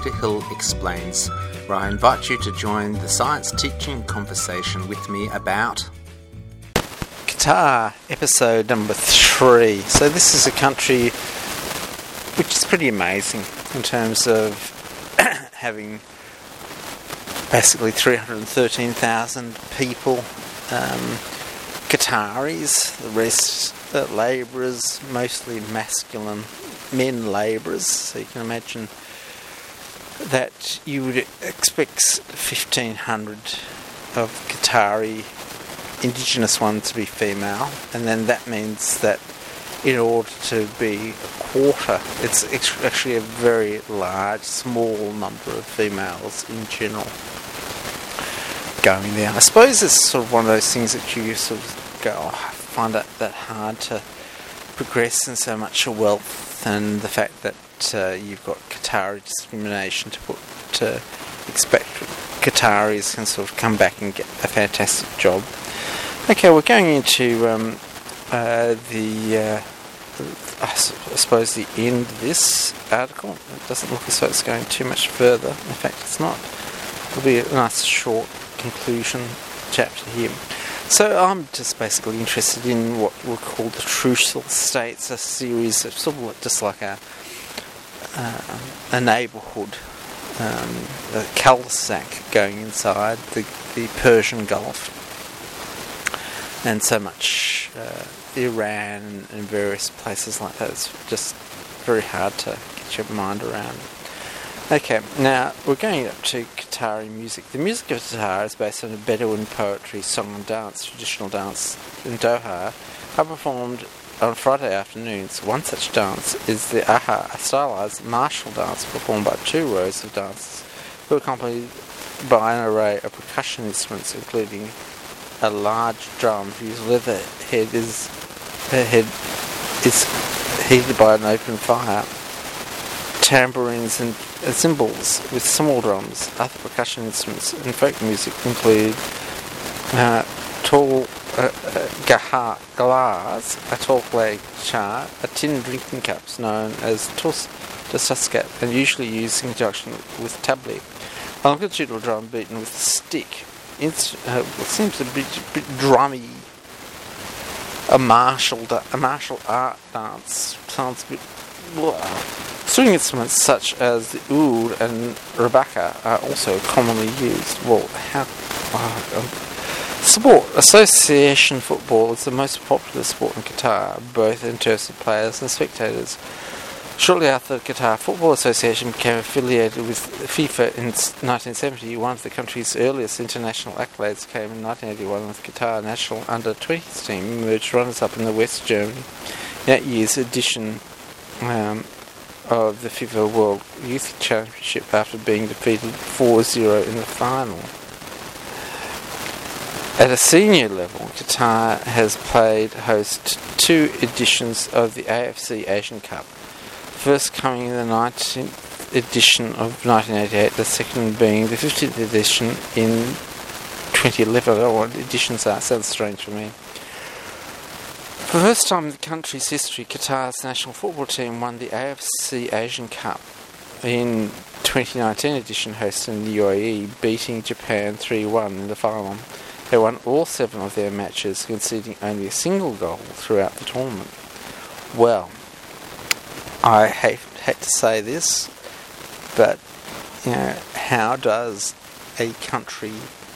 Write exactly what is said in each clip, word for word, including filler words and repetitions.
Peter Hill Explains, where I invite you to join the science teaching conversation with me about Qatar, episode number three. So this is a country which is pretty amazing in terms of having basically three hundred thirteen thousand people, um, Qataris, the rest uh, labourers, mostly masculine men labourers. So you can imagine that you would expect fifteen hundred of Qatari indigenous ones to be female, and then that means that in order to be a quarter, it's actually a very large, small number of females in general going there. I suppose it's sort of one of those things that you sort of go, oh, I find it that hard to progress in so much wealth, and the fact that uh, you've got Qatari discrimination to put to expect Qataris can sort of come back and get a fantastic job. Okay, we're going into um, uh, the uh, I suppose the end of this article. It doesn't look as though it's going too much further. In fact, it's not. It'll be a nice short conclusion chapter here. So I'm just basically interested in what we'll call the Trucial States, a series of sort of just like a uh, a neighbourhood, um, a cul-de-sac going inside the, the Persian Gulf, and so much uh, Iran and various places like that. It's just very hard to get your mind around. Okay, now we're going up to Qatari music. The music of Qatar is based on a Bedouin poetry, song and dance, traditional dance in Doha, are performed on Friday afternoons. One such dance is the Aha, a stylized martial dance performed by two rows of dancers who are accompanied by an array of percussion instruments, including a large drum whose leather head is uh, head is heated by an open fire, tambourines and uh, cymbals with small drums. Other percussion instruments in folk music include uh, tall uh, uh, gahar, galahs, a tall clay char, a tin drinking cups known as tus, tuskat, and usually used in conjunction with tabli. A longitudinal drum beaten with a stick. It's, uh, it seems a bit, a bit drummy. A martial, da- a martial art dance sounds a bit. Blah. String instruments such as the oud and rebecca are also commonly used. Well, how? Uh, um, sport. Association football is the most popular sport in Qatar, both in terms of players and spectators. Shortly after the Qatar Football Association became affiliated with FIFA in nineteen seventy, one of the country's earliest international accolades came in nineteen eighty-one with Qatar national under twenties team emerged runners-up in the West Germany in that year's edition um, of the FIFA World Youth Championship after being defeated four zero in the final. At a senior level, Qatar has played host to two editions of the A F C Asian Cup. First coming in the nineteenth edition of nineteen eighty-eight, the second being the fifteenth edition in twenty eleven. I don't know what editions are, sounds strange for me. For the first time in the country's history, Qatar's national football team won the A F C Asian Cup in twenty nineteen edition hosted in the U A E, beating Japan three one in the final. They won all seven of their matches, conceding only a single goal throughout the tournament. Well, I hate, hate to say this, but, you know, how does a country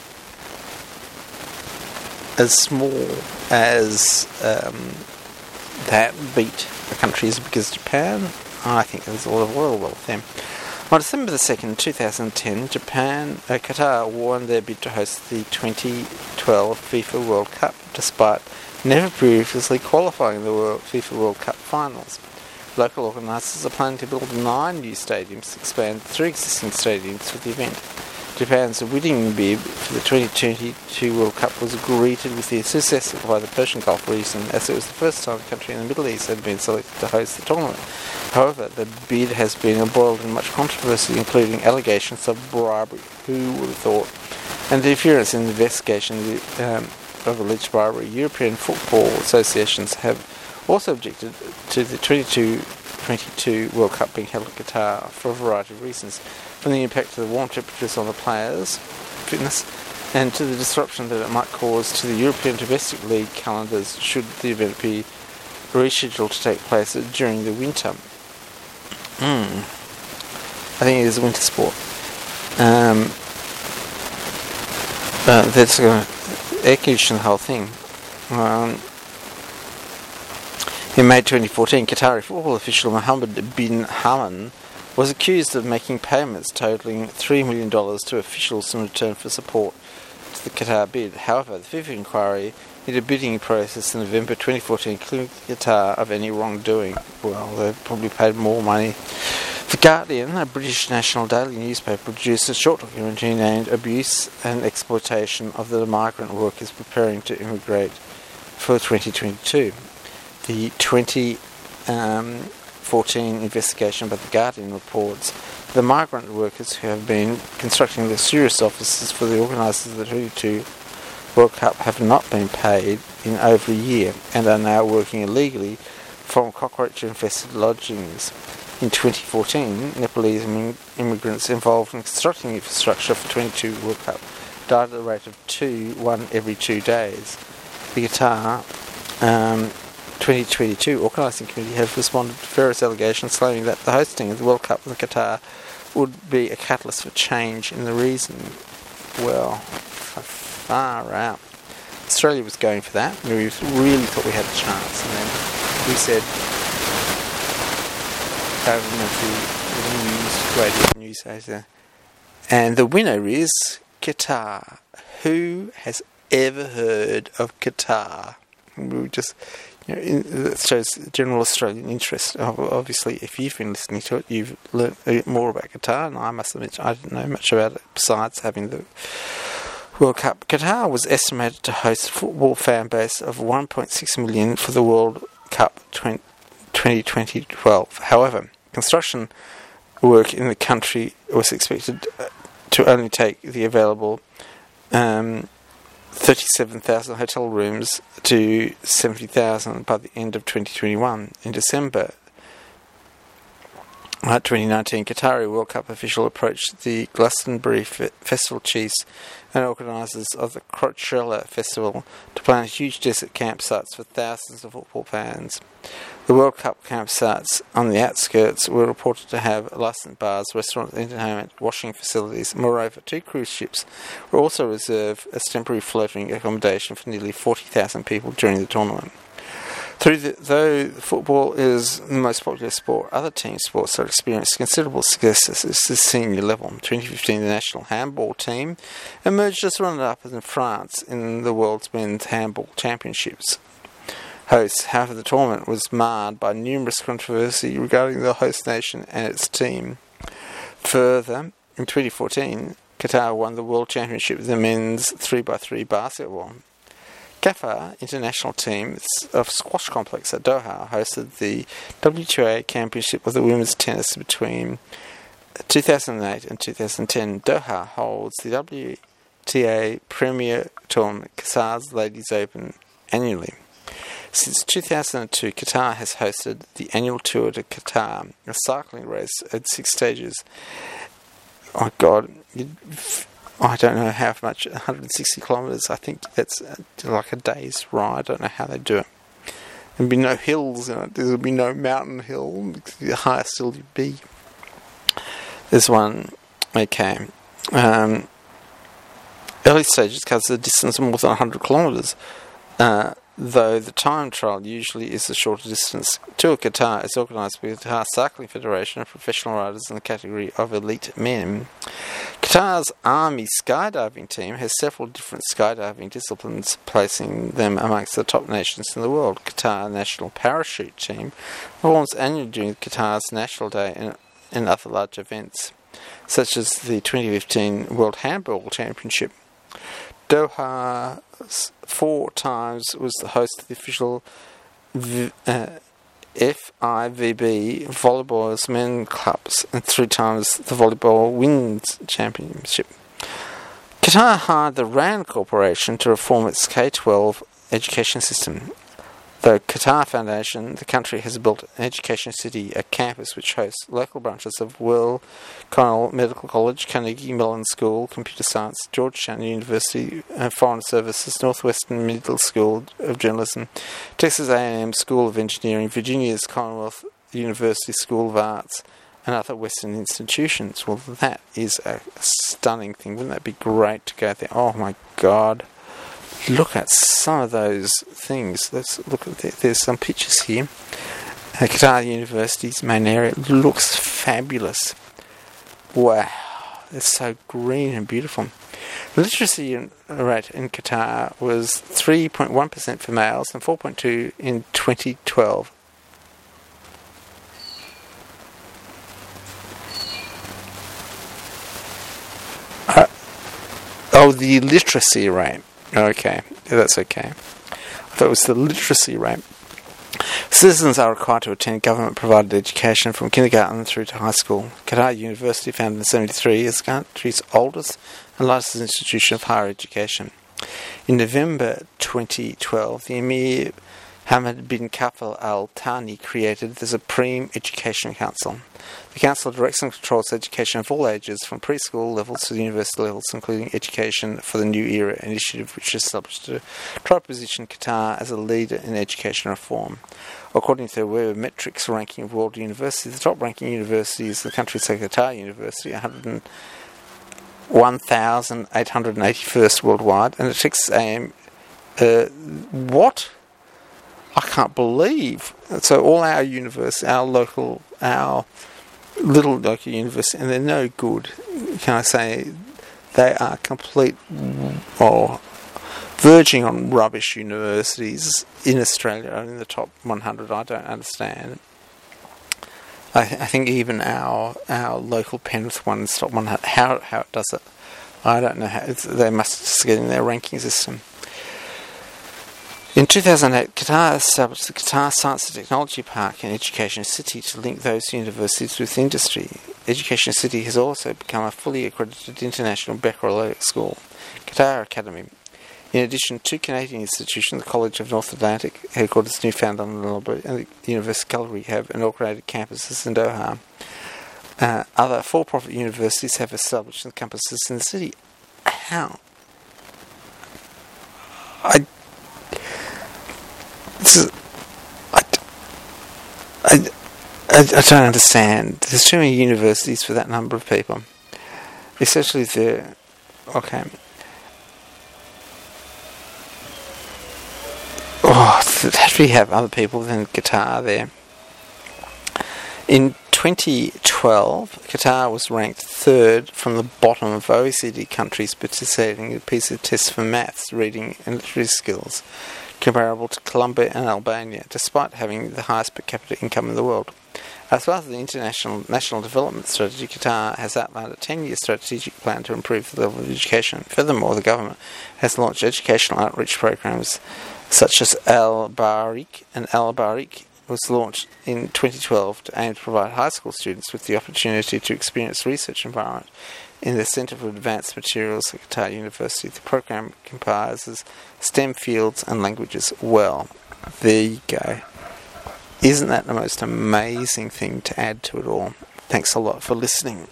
as small as um, that beat a country as big as Japan? I think there's a lot of oil wealth there. On December the second, twenty ten, Japan, uh, Qatar won their bid to host the twenty twelve FIFA World Cup, despite never previously qualifying the World, FIFA World Cup finals. Local organisers are planning to build nine new stadiums to expand three existing stadiums for the event. Japan's winning bid for the twenty twenty-two World Cup was greeted with the enthusiasm by the Persian Gulf region, as it was the first time a country in the Middle East had been selected to host the tournament. However, the bid has been embroiled in much controversy, including allegations of bribery, who would have thought, and interference in the investigation um, of alleged bribery. European football associations have also objected to the twenty-two twenty-two World Cup being held in Qatar for a variety of reasons, from the impact of the warm temperatures on the players' fitness and to the disruption that it might cause to the European domestic league calendars should the event be rescheduled to take place during the winter. Mm. I think it is a winter sport. Um, uh, that's going to air condition the whole thing. Um, in May twenty fourteen, Qatari football official Mohammed bin Haman was accused of making payments totaling three million dollars to officials in return for support to the Qatar bid. However, the FIFA inquiry into the bidding process in November twenty fourteen accused Qatar of any wrongdoing. Well, they probably paid more money. The Guardian, a British national daily newspaper, produced a short documentary named Abuse and Exploitation of the Migrant Workers Preparing to Immigrate for twenty twenty-two. The twenty fourteen investigation by The Guardian reports the migrant workers who have been constructing the serious offices for the organisers of the twenty-two World Cup have not been paid in over a year and are now working illegally from cockroach-infested lodgings. In twenty fourteen, Nepalese im- immigrants involved in constructing infrastructure for twenty-two World Cup died at a rate of two, one every two days. The Qatar um, twenty twenty-two Organising Committee has responded to various allegations claiming that the hosting of the World Cup in Qatar would be a catalyst for change in the region. Well, far out. Australia was going for that. We really thought we had a chance, and then we said, government news, radio news, either. And the winner is Qatar. Who has ever heard of Qatar? We just, you know, it shows general Australian interest. Obviously, if you've been listening to it, you've learnt more about Qatar, and I must admit I didn't know much about it besides having the World Cup. Qatar was estimated to host a football fan base of one point six million for the World Cup twenty twelve. However, construction work in the country was expected to only take the available um, thirty-seven thousand hotel rooms to seventy thousand by the end of twenty twenty-one. In December uh, twenty nineteen, Qatari World Cup official approached the Glastonbury F- Festival chiefs and organisers of the Coachella Festival to plan huge desert campsites for thousands of football fans. The World Cup campsites on the outskirts were reported to have licensed bars, restaurants, entertainment, washing facilities. Moreover, two cruise ships were also reserved as temporary floating accommodation for nearly forty thousand people during the tournament. Through the, though football is the most popular sport, other team sports have experienced considerable success at the senior level. In twenty fifteen, the national handball team emerged as runner-up in France in the World's Men's Handball Championships. Hosts, however, the tournament was marred by numerous controversy regarding the host nation and its team. Further, in twenty fourteen, Qatar won the World Championship of the men's three by three basketball. Qatar International Team of Squash Complex at Doha hosted the W T A Championship of the women's tennis between two thousand eight and two thousand ten. Doha holds the W T A Premier Tournament, Qatar's Ladies Open, annually. Since two thousand two, Qatar has hosted the annual Tour de Qatar, a cycling race at six stages. Oh God, I don't know how much, one hundred sixty kilometres, I think that's like a day's ride. I don't know how they do it. There'll be no hills in it, there'll be no mountain hill, the highest still you be. There's one, okay. Um, early stages covers a distance of more than one hundred kilometres. Uh, though the time trial usually is a shorter distance. Tour Qatar is organised by the Qatar Cycling Federation of professional riders in the category of elite men. Qatar's Army skydiving team has several different skydiving disciplines, placing them amongst the top nations in the world. Qatar National Parachute Team performs annually during Qatar's National Day and, and other large events, such as the twenty fifteen World Handball Championship. Doha four times was the host of the official v- uh, F I V B Volleyball's Men Clubs and three times the Volleyball Women's Championship. Qatar hired the RAND Corporation to reform its K twelve education system. The Qatar Foundation, the country has built an education city, a campus which hosts local branches of Weill Cornell Medical College, Carnegie Mellon School, Computer Science, Georgetown University, uh, Foreign Services, Northwestern Middle School of Journalism, Texas A and M School of Engineering, Virginia's Commonwealth University School of Arts, and other Western institutions. Well, that is a stunning thing. Wouldn't that be great to go there? Oh my God. Look at some of those things. Let's look at the, there's some pictures here. Uh, Qatar University's main area looks fabulous. Wow, it's so green and beautiful. The literacy rate in Qatar was three point one percent for males and four point two percent in twenty twelve. Uh, oh, the literacy rate. Okay, that's okay. I thought it was the literacy rate. Citizens are required to attend government-provided education from kindergarten through to high school. Qatar University, founded in seventy-three, is the country's oldest and largest institution of higher education. In November twenty twelve, the Emir Hamad bin Khalifa Al Thani created the Supreme Education Council. The council directs and controls education of all ages, from preschool levels to university levels, including Education for the New Era initiative, which is established to try to position Qatar as a leader in education reform. According to the Webometrics ranking of world universities, the top-ranking university is the country's Qatar University, one thousand eight hundred eighty-first worldwide, and the Texas A and M. Uh, what? I can't believe. So all our universities, our local, our little local universities, and they're no good. Can I say they are complete or verging on rubbish universities in Australia are in the top one hundred. I don't understand. I, th- I think even our our local Penrith one is top one hundred. How how it does it? I don't know how. It's, they must just get in their ranking system. In two thousand eight, Qatar established the Qatar Science and Technology Park and Education City to link those universities with industry. Education City has also become a fully accredited international baccalaureate school, Qatar Academy. In addition, two Canadian institutions, the College of North Atlantic, headquarters in Newfoundland and the University Gallery, have inaugurated campuses in Doha. Uh, other for-profit universities have established campuses in the city. How? I... This is, I, I, I, I don't understand. There's too many universities for that number of people. Especially the... Okay. Oh, that we have other people than Qatar there. In twenty twelve, Qatar was ranked third from the bottom of O E C D countries participating in PISA tests for maths, reading and literacy skills, comparable to Colombia and Albania, despite having the highest per capita income in the world. As part of the International National Development Strategy, Qatar has outlined a ten-year strategic plan to improve the level of education. Furthermore, the government has launched educational outreach programs such as Al-Barik, and Al-Barik was launched in twenty twelve to aim to provide high school students with the opportunity to experience research environment in the Centre for Advanced Materials at Qatar University. The program comprises STEM fields and languages. Well, there you go. Isn't that the most amazing thing to add to it all? Thanks a lot for listening.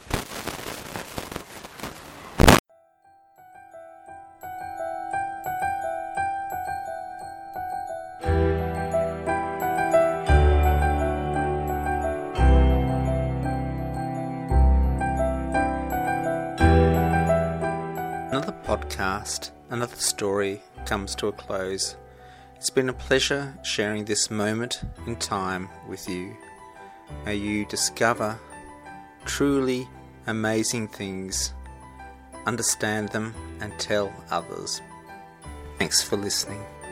Another podcast, another story comes to a close. It's been a pleasure sharing this moment in time with you. May you discover truly amazing things, understand them, and tell others. Thanks for listening.